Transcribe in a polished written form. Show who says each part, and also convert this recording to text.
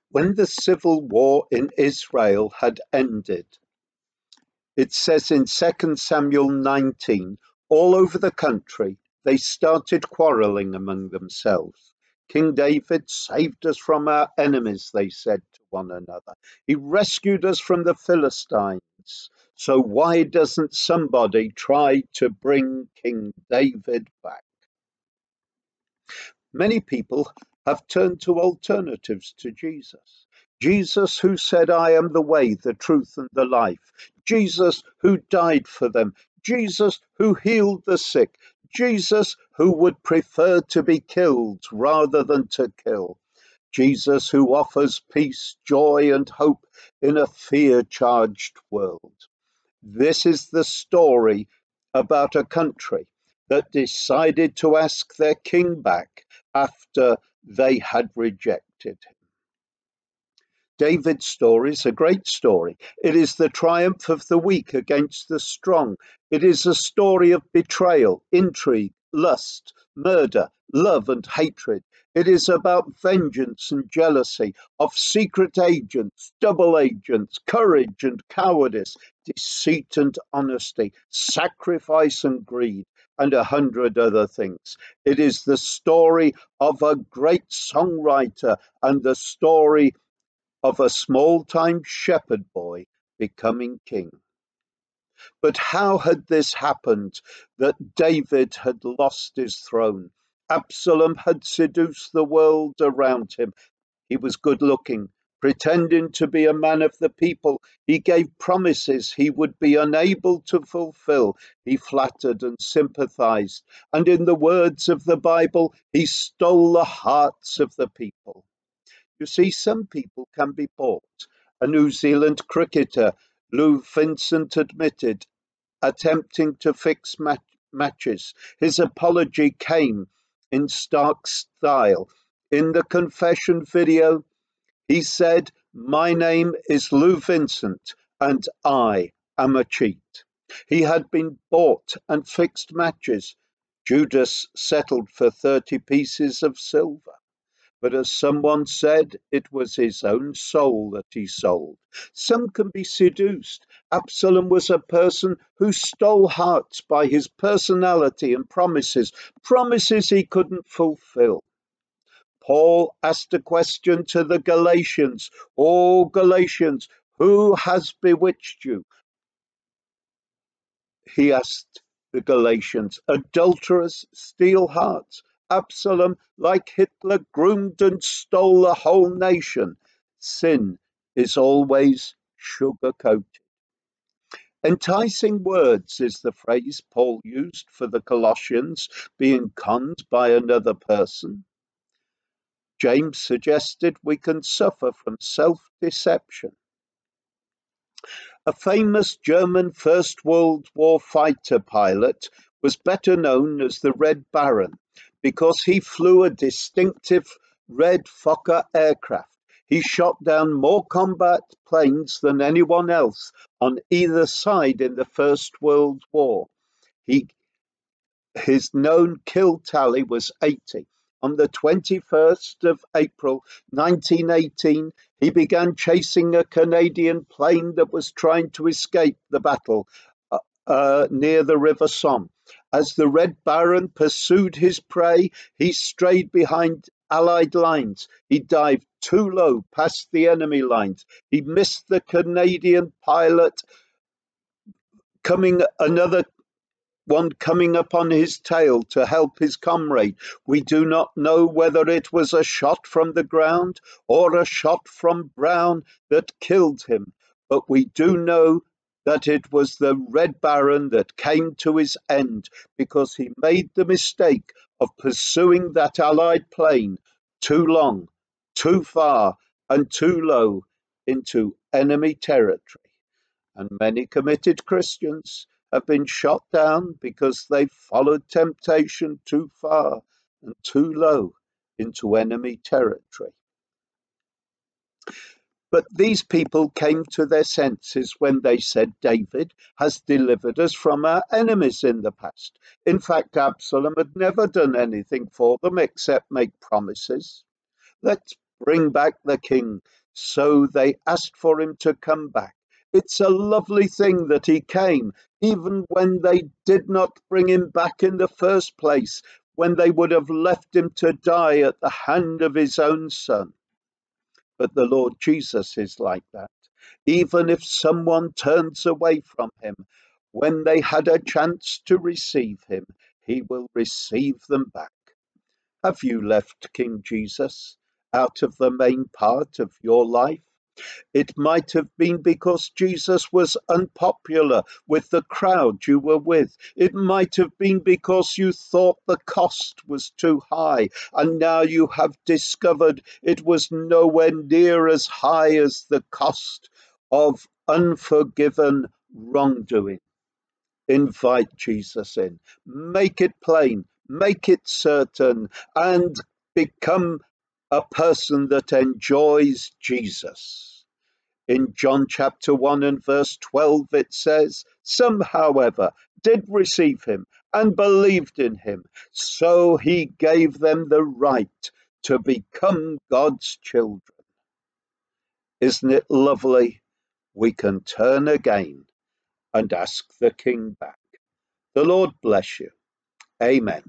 Speaker 1: When the civil war in Israel had ended, it says in 2 Samuel 19, all over the country, they started quarreling among themselves. King David saved us from our enemies, they said to one another. He rescued us from the Philistines. So why doesn't somebody try to bring King David back? Many people have turned to alternatives to Jesus. Jesus who said, I am the way, the truth, and the life. Jesus who died for them. Jesus who healed the sick. Jesus who would prefer to be killed rather than to kill. Jesus who offers peace, joy, and hope in a fear-charged world. This is the story about a country that decided to ask their king back after they had rejected him. David's story is a great story. It is the triumph of the weak against the strong. It is a story of betrayal, intrigue, lust, murder, love, and hatred. It is about vengeance and jealousy, of secret agents, double agents, courage and cowardice, deceit and honesty, sacrifice and greed, and 100 other things. It is the story of a great songwriter and the story of a small-time shepherd boy becoming king. But how had this happened that David had lost his throne? Absalom had seduced the world around him. He was good-looking, pretending to be a man of the people. He gave promises he would be unable to fulfill. He flattered and sympathized. And in the words of the Bible, he stole the hearts of the people. You see, some people can be bought. A New Zealand cricketer, Lou Vincent, admitted attempting to fix matches. His apology came in stark style. In the confession video, he said, "My name is Lou Vincent, and I am a cheat." He had been bought and fixed matches. Judas settled for 30 pieces of silver. But as someone said, it was his own soul that he sold. Some can be seduced. Absalom was a person who stole hearts by his personality and promises he couldn't fulfill. Paul asked a question to the Galatians. "Oh, Galatians, who has bewitched you?" He asked the Galatians. Adulterers steal hearts. Absalom, like Hitler, groomed and stole the whole nation. Sin is always sugar-coated. Enticing words is the phrase Paul used for the Colossians being conned by another person. James suggested we can suffer from self-deception. A famous German First World War fighter pilot was better known as the Red Baron because he flew a distinctive red Fokker aircraft. He shot down more combat planes than anyone else on either side in the First World War. His known kill tally was 80. On the 21st of April 1918, he began chasing a Canadian plane that was trying to escape the battle near the River Somme. As the Red Baron pursued his prey, he strayed behind Allied lines. He dived too low past the enemy lines. He missed the Canadian pilot, another one coming upon his tail to help his comrade. We do not know whether it was a shot from the ground or a shot from Brown that killed him, but we do know that it was the Red Baron that came to his end because he made the mistake of pursuing that Allied plane too long, too far, and too low into enemy territory. And many committed Christians have been shot down because they followed temptation too far and too low into enemy territory. But these people came to their senses when they said, David has delivered us from our enemies in the past. In fact, Absalom had never done anything for them except make promises. Let's Bring back the king. So they asked for him to come back. It's a lovely thing that he came, even when they did not bring him back in the first place, when they would have left him to die at the hand of his own son. But the Lord Jesus is like that. Even if someone turns away from him, when they had a chance to receive him, he will receive them back. Have you left King Jesus out of the main part of your life? It might have been because Jesus was unpopular with the crowd you were with. It might have been because you thought the cost was too high, and now you have discovered it was nowhere near as high as the cost of unforgiven wrongdoing. Invite Jesus in, make it plain, make it certain, and become a person that enjoys Jesus. In John chapter 1 and verse 12, it says, "Some, however, did receive him and believed in him, so he gave them the right to become God's children." Isn't it lovely? We can turn again and ask the King back. The Lord bless you. Amen.